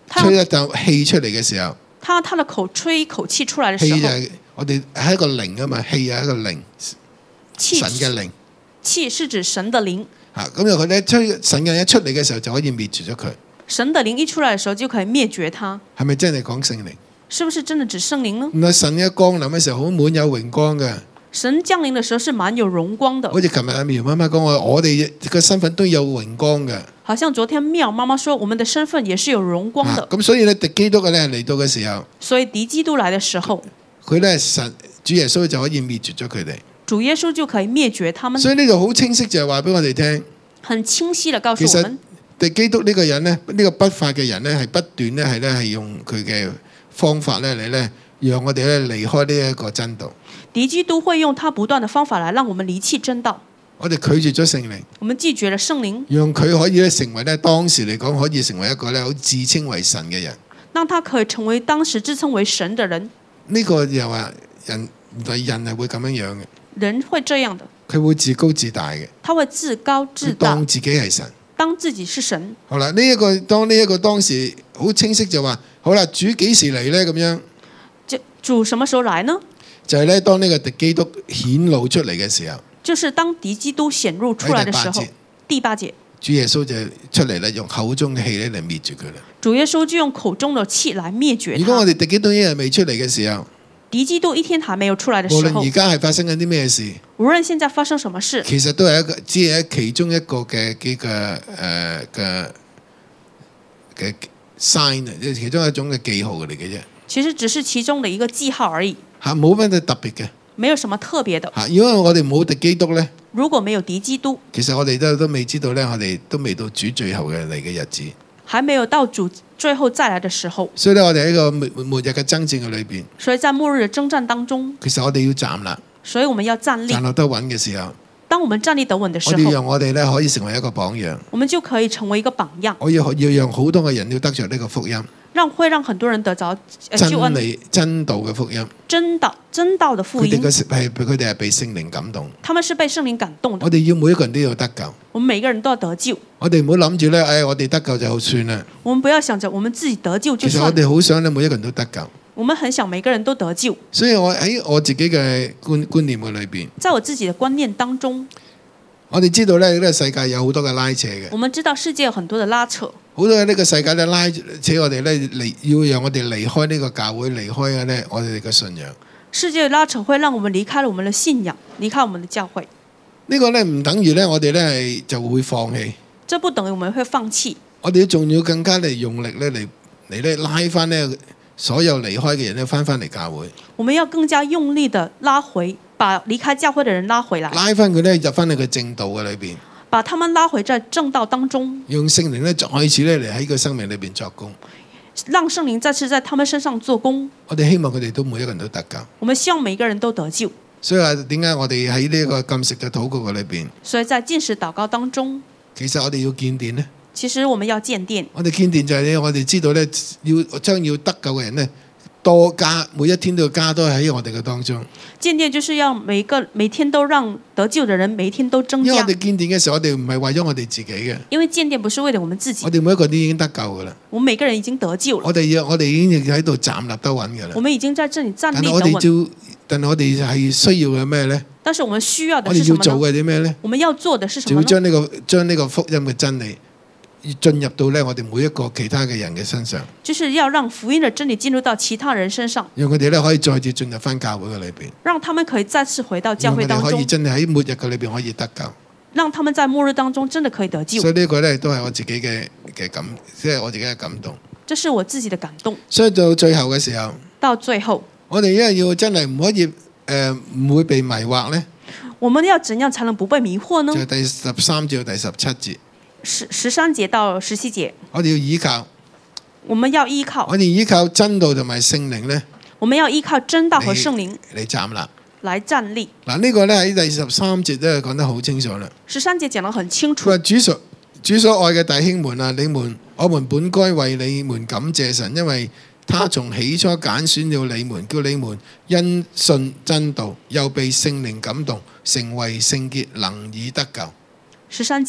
他吹一啖氣出嚟嘅時候， 他他的口吹一口氣出來的時候， 氣就係我哋係一個靈啊嘛，氣係一個靈， 氣神嘅靈氣是指神的靈， 嚇。咁又佢咧吹神嘅靈一出嚟嘅時候就可以滅絕咗佢。 神的靈一出來的時候就可以滅絕他。 係咪真係講聖靈？ 是不是真的指聖靈呢？ 原來神嘅降臨嘅時候好滿有榮光嘅， 神降臨的時候是滿有榮光的， 好似琴日阿苗媽媽講話，我哋嘅身份都有榮光嘅。 好像昨天妙媽媽說，我們的身份也是有榮光的。 咁所以咧，敵基督嘅咧嚟到嘅時候， 所以敵基督來的時候， 佢咧神主耶穌就可以滅絕咗佢哋。 主耶穌就可以滅絕他們。 所以呢度好清晰就係話俾我哋聽， 很清晰地告訴其實我們， 敵基督呢個人咧，呢、呢個不法嘅人咧，係不斷咧係咧係用佢嘅方法咧嚟咧，讓我哋咧離開呢一個真道。 敵基督會用他不斷的方法來讓我們離棄真道。 我哋拒絕咗聖靈， 我們拒絕了聖靈， 讓佢可以咧成為咧當時嚟講可以成為一個咧好自稱為神嘅人。 讓他可以成為當時自稱為神的人。 呢、個又話人原來人係會咁樣樣嘅， 人會這樣的， 佢會自高自大嘅， 他會自高自佢大， 當自己係神。 當自己是神。 好啦，呢、一個當呢一個當時好清晰就話，好啦，主幾時嚟呢？咁樣就主什麼時候來呢？ 就係咧，當呢個敵基督顯露出嚟嘅時候， 就是當敵基督顯露出來的時候。第八節， 主耶穌就出嚟咧，用口中嘅氣咧嚟滅絕佢啦。 主耶穌就用口中的氣來滅絕如果我他。 哋敵基督一日未出嚟嘅時候， 敵基督一天還沒有出來的無時候論而，家係發生緊啲咩事， 無論現在發生什麼事， 其實都係一個只係其中一個嘅幾個誒嘅嘅 sign 啊，即係其中一種嘅記號嚟嘅啫。 其實只是其中的一個記號而已， 嚇，冇乜特別嘅沒有什麼特別的。 嚇。如果我哋冇敵基督咧， 如果沒有敵基督， 其實我哋都都未知道咧，我哋都未到主最後嘅嚟嘅日子。 還沒有到主最後再來的時候， 所以咧，我哋喺個末末日嘅爭戰嘅裏邊， 所以在末日的征戰當中， 其實我哋要站啦， 所以我們要站立。 站落得穩嘅時候， 當我們站立得穩的時我哋候， 讓我哋咧可以成為一個榜樣。 我們就可以成為一個榜樣， 我要要讓好多嘅人要得着呢個福音， 讓會讓很多人得着呃救恩、 真理真道嘅福音。 真道真道的福音。 佢哋嘅係佢哋係被聖靈感動。 他們是被聖靈感動的。 我哋要每一個人都要得救。 我們每個人都要得救。 我哋唔好諗住咧，誒，我哋得救就好算啦。 我們不要想着我們自己得救就其實我算。 哋好想咧，每一個人都得救。 我們很想每個人都得救。 所以我喺我自己嘅觀觀念嘅裏邊， 在我自己的觀念當中， 我哋知道咧呢個世界有好多嘅拉扯嘅， 我們知道世界有很多的拉扯， 好多嘅呢個世界咧拉扯我哋咧離，要讓我哋離開呢個教會，離開嘅咧我哋嘅信仰。 世界的拉扯會讓我們離開了我們的信仰，離開我們的教會。 呢個咧唔等於咧我哋咧係就會放棄， 這不等於我們會放棄。 我哋仲要更加嚟用力咧嚟嚟咧拉翻呢所有離開嘅人咧翻翻嚟教會， 我們要更加用力的拉回，把離開教會的人拉回來， 拉翻佢咧入翻去個正道嘅裏邊， 把他們拉回在正道當中， 用聖靈咧再次咧嚟喺個生命裏邊作工。 讓聖靈再次在他們身上做工。 我哋希望佢哋都每一個人都得救。 我們希望每一個人都得救。 所以話點解我哋喺呢個禁食嘅禱告嘅裏邊， 所以在禁食禱告當中， 其實我哋要見電呢？ 其實我們要見電。 我哋見電就係咧，我哋知道咧，要將要得救嘅人咧多加，每一天都要加多喺我哋嘅當中。 見電就是要每個每天都讓得救的人每天都增加。 因為我哋見電嘅時候，我哋唔係為咗我哋自己嘅。 因為見電不是為了我們自己。 我哋每一個都已經得救噶啦。 我們每個人已經得救了。 我哋要我哋已經喺度站立得穩噶啦。 我們已經在這裡站立得但係我哋穩。 要，但係我哋係需要嘅咩咧？ 但是我們需要的我哋是什麼呢？ 要做嘅啲咩咧？ 我們要做的是什就要麼呢？ 將呢個將呢個福音嘅真理進入到咧我哋每一個其他嘅人嘅身上， 就是要讓福音的真理進入到其他人身上， 讓佢哋咧可以再次進入翻教會嘅裏邊， 讓他們可以再次回到教會當中， 讓佢哋可以真係喺末日嘅裏邊可以得救。 讓他們在末日當中真的可以得救。 所以呢個咧都係我自己嘅嘅感，即係我自己嘅感動。 這是我自己的感動。 所以到最後嘅時候， 到最後， 我哋因為要真係唔可以誒唔會被迷惑咧， 我們要怎樣才能不被迷惑呢就？係第十三至到第十七節， 十十三節到十七節， 我哋要依靠， 我們要依靠， 我哋依靠真道同埋聖靈咧我們要依靠真道和聖靈嚟站立。 來站立。 嗱呢個咧喺第十三節都係講得好清楚啦。 十三節講得很清佢楚。 話主所主所愛嘅弟兄們啊，你們我們本該為你們感謝神，因為他從起初揀選了你們，叫你們因信真道，又被聖靈感動，成為聖潔，能以得救。 十三節，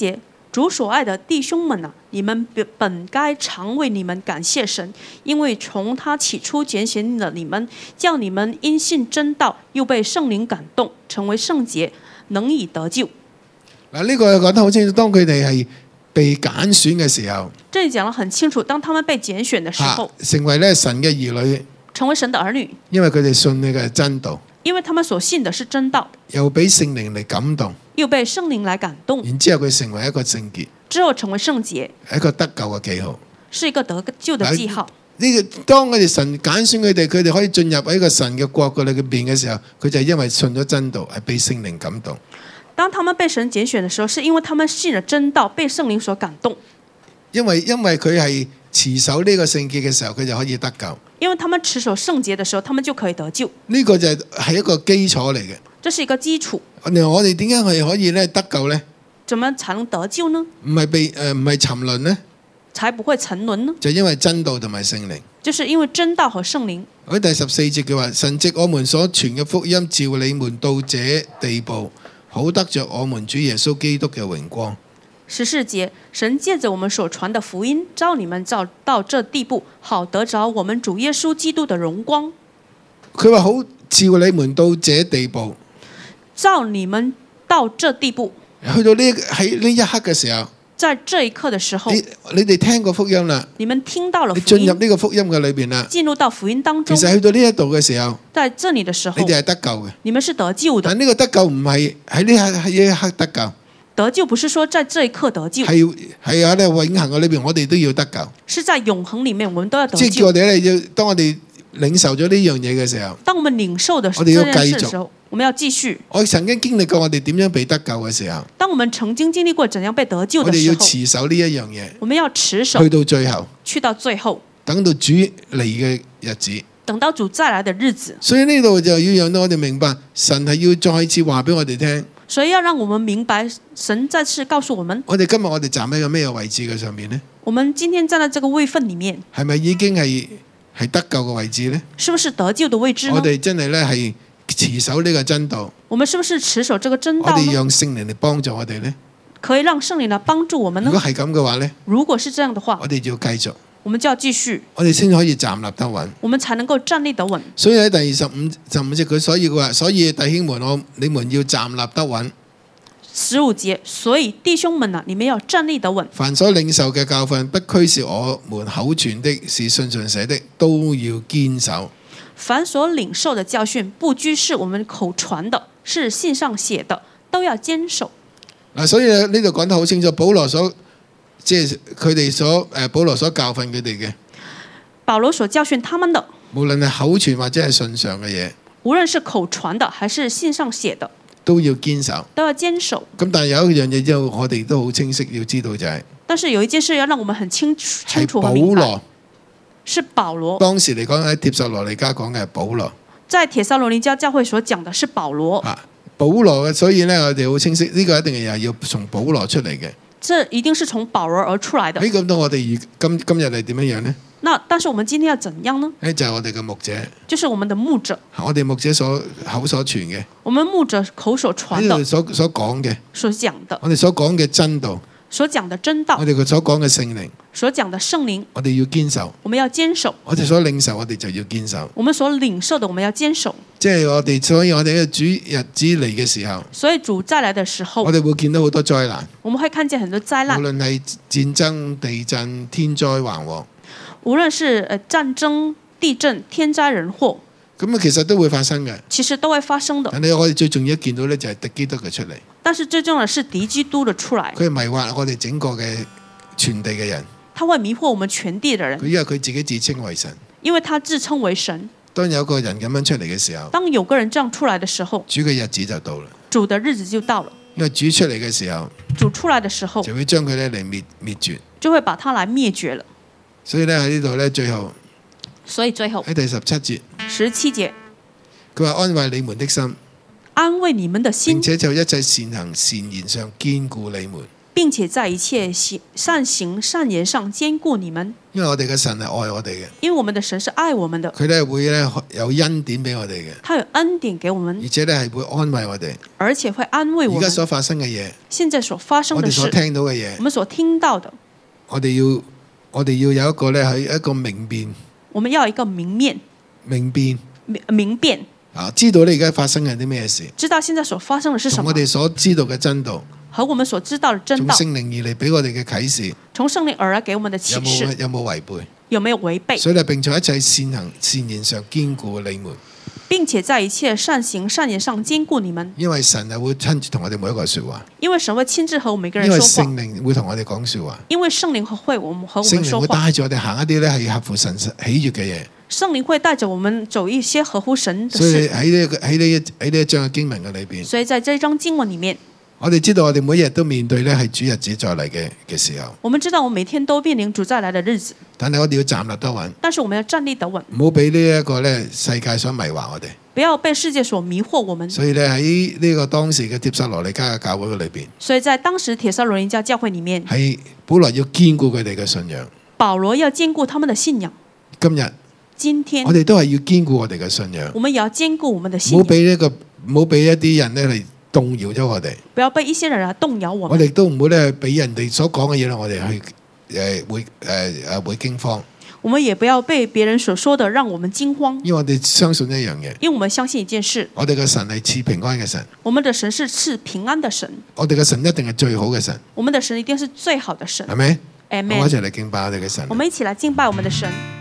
主所愛的弟兄們啊，你們本該常為你們感謝神，因為從他起初揀選了你們，叫你們因信真道，又被聖靈感動，成為聖潔，能以得救。 嗱，呢個講得好清楚，當佢哋係被揀選嘅時候， 這裡講得很清楚，當他們被揀選的時候， 啊、成為咧神嘅兒女， 成為神的兒女， 因為佢哋信呢個真道， 因為他們所信的是真道， 又俾聖靈嚟感動， 又被聖靈來感動， 然之後佢成為一個聖潔， 之後成為聖潔， 一個得救嘅記號， 是一個得救的記號。 呢、這個當佢哋神揀選佢哋，佢哋可以進入喺個神嘅國嗰裏邊嘅時候，佢就係因為信咗真道，係被聖靈感動。 當他們被神揀選的時候，是因為他們信了真道，被聖靈所感動。 因為因為佢係持守呢個聖潔嘅時候，佢就可以得救。 因為他們持守聖潔的時候，他們就可以得救。 呢、這個就係一個基礎嚟嘅。 這是一個基礎。 我哋點解係可以咧得救呢？ 怎麼才能得救呢？ 唔係被誒唔係沉淪呢？ 才不會沉淪呢？ 就因為真道同埋聖靈。 就是因為真道和聖靈。 喺第十四節佢話：神藉我們所傳嘅福音，召你們到這地步，好得着我們主耶穌基督嘅榮光。 十四節，神借着我們所傳的福音，召你們到到這地步，好得着我們主耶穌基督的榮光。 佢話好召你們到這地步， 召你們到這地步。 去到呢喺呢一刻嘅時候， 在這一刻的時候， 你你哋聽過福音啦， 你們聽到了福音， 你進入呢個福音嘅裏邊啦， 進入到福音當中。 其實去到呢一度嘅時候， 在這裡的時候， 你哋係得救嘅。 你們是得救的。 但呢個得救唔係喺呢刻喺呢一刻得救。 得救不是說在這一刻得救， 係係喺咧永恆嘅裏邊，我哋都要得救。 是在永恆裡面，我們都要得救。 即係叫我哋咧，要當我哋領受咗呢樣嘢嘅時候， 當我們領受的這我哋要件事的時候，我們要繼續。 我曾經經歷過我哋點樣被得救嘅時候， 當我們曾經經歷過怎樣被得救我哋要的時候， 持守呢一樣嘢， 我們要持守， 去到最後， 去到最後， 等到主嚟嘅日子。 等到主再來的日子。 所以呢度就要讓到我哋明白，神係要再次話俾我哋聽。 所以要讓我們明白，神再次告訴我們， 我哋今日我哋站喺個咩位置嘅上面呢？ 我們今天站在這個位份裡面， 係咪已經係係得救嘅位置呢？ 是不是得救的位置呢？ 我哋真係咧係持守呢個真道。 我們是不是持守這個真道呢？ 我哋讓聖靈嚟幫助我哋呢？ 可以讓聖靈來幫助我們呢？ 如果係咁嘅話呢， 如果是這樣的話， 我哋就要繼續， 我們就要繼續， 我哋先可以站立得穩， 我們才能夠站立得穩。 所以喺第二十五十五節佢所以佢話，所以弟兄們，我你們要站立得穩。 十五節，所以弟兄們啊，你們要站立得穩。 凡所領受嘅教訓，不拘是我們口傳的，是信上寫的，都要堅守。 凡所領受的教訓，不拘是我們口傳的，是信上寫的，都要堅守。 嗱，所以呢度講得好清楚，保羅所即係佢哋所誒保羅所教訓佢哋嘅， 保羅所教訓他們的， 無論係口傳或者係信上嘅嘢， 無論是口傳的還是信上寫的， 都要堅守， 都要堅守。 咁但係有一樣嘢，就我哋都好清晰要知道就係、是， 但是有一件事要讓我們很清楚清係保楚和明白， 羅， 是保羅。 當時嚟講喺帖撒羅尼迦講嘅係保羅， 在帖撒羅尼迦教會所講的是保羅。 啊，保羅嘅，所以咧我哋好清晰，呢、這個一定係要從保羅出嚟嘅。 這一定是從保羅而出來的。 喺咁到我哋而今今日係點樣樣呢？ 那但是我們今天要怎樣呢？ 誒就係我哋嘅牧者， 就是我們的牧者， 我哋牧者所口所傳嘅， 我們牧者口所傳的， 呢度所所講嘅， 所講的， 我哋所講嘅真道， 所講的真道我，哋所講嘅聖靈， 所講的聖靈， 我哋要堅守。 我們要堅守。 我哋所領受，我哋就要堅守。 我們所領受的，我們要堅守。 即係我哋，所以我哋嘅主日子嚟嘅時候， 所以主再來的時候， 我哋會見到好多災難， 我們會看見很多災難無，論係戰爭、地震、天災橫禍， 無論是誒戰爭、地震、天災人禍， 咁啊其實都會發生嘅。 其實都會發生的。 但係我哋最重要一見到咧，就係敵基督嘅出嚟， 但是最重要的是敵基督的出來， 佢係迷惑我哋整個嘅全地嘅人。 他會迷惑我們全地的人佢，因為佢自己自稱為神。 因為他自稱為神。 當有個人咁樣出嚟嘅時候， 當有個人這樣出來的時候， 主嘅日子就到啦。 主的日子就到了。 因為主出嚟嘅時候， 主出來的時候， 就會將佢咧嚟滅滅絕。 就會把他來滅絕了。 所以咧喺呢度咧，最後所以最後喺第十七節， 十七節， 佢話安慰你們的心， 安慰你們的心並，且就一切善行善言上堅固你們。 並且在一切行善行善言上堅固你們。 因為我哋嘅神係愛我哋嘅， 因為我們的神是愛我們的， 佢咧會咧有恩典俾我哋嘅， 他有恩典給我們而，且咧係會安慰我哋。 而且會安慰我們。 而家所發生嘅嘢， 現在所發生我哋所的事， 聽到嘅嘢我，們所聽到的， 我哋要我哋要有一個咧係一個明辨我們要有一個明面明辨明明辨， 啊，知道你而家發生緊啲咩事， 知道現在所發生的是什麼同我，哋所知道嘅真道， 和我們所知道的真道， 從聖靈而嚟俾我哋嘅啟示， 從聖靈而來給我們的有啟示， 冇有冇違背？ 有沒有違背？ 所以咧，並在一切善行善言上堅固你們， 並且在一切善行善言上堅固你們， 因為神係會親自同我哋每一個説話， 因為神會親自和我們每個人因為說話， 聖靈會同我哋講説話， 因為聖靈會我們和我聖靈會們說話， 帶住我哋行一啲咧係合乎神喜悅嘅嘢。 聖靈會帶着我們走一些合乎神的所以事。 喺呢個喺呢一喺呢一章嘅經文嘅裏邊， 所以在這一章經文裡面， 我哋知道我哋每日都面對咧係主日子再嚟嘅嘅時候， 我們知道我們每天都面臨主再來的日子， 但係我哋要站立得穩， 但是我們要站立得穩， 唔好俾呢一個咧世界所迷惑我哋。 不要被世界所迷惑我們。 所以咧喺呢個當時嘅帖撒羅尼迦嘅教會嘅裏邊， 所以在當時帖撒羅尼迦教會裡面， 係本來要堅固佢哋嘅信仰。 保羅要堅固他們的信仰。 今日今天我哋都係要堅固我哋嘅信仰， 我們也要堅固我們的唔信仰， 好俾呢個唔好俾一啲人咧嚟動搖咗我哋。 不要被一些人來動搖我我們。 哋都唔好咧俾人哋所講嘅嘢咧，我哋去誒會誒誒會驚慌， 我們也不要被別人所說的讓我們驚慌， 因為我哋相信一樣嘢， 因為我們相信一件事， 我哋嘅神係賜平安嘅神， 我們的神是賜平安的神， 我哋嘅神一定係最好嘅神， 我們的神一定是最好的神。 係咪？我 Amen。 一齊嚟敬拜我哋嘅神我。們一起來敬拜我們的神。